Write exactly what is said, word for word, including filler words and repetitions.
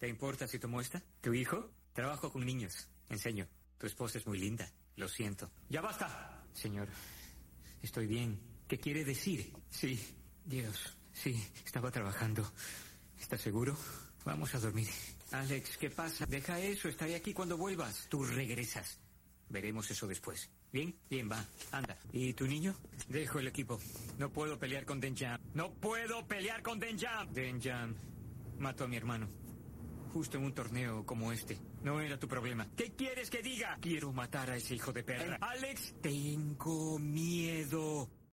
¿Te importa si tomo esta? ¿Tu hijo? Trabajo con niños. Enseño. Tu esposa es muy linda. Lo siento. ¡Ya basta! Señor, estoy bien. ¿Qué quiere decir? Sí, Dios. Sí, estaba trabajando. ¿Estás seguro? Vamos a dormir. Alex, ¿qué pasa? Deja eso. Estaré aquí cuando vuelvas. Tú regresas. Veremos eso después. ¿Bien? Bien, va. Anda. ¿Y tu niño? Dejo el equipo. No puedo pelear con Denjam. ¡No puedo pelear con Denjam! Denjam mató a mi hermano. Justo en un torneo como este. No era tu problema. ¿Qué quieres que diga? Quiero matar a ese hijo de perra. Alex, tengo miedo.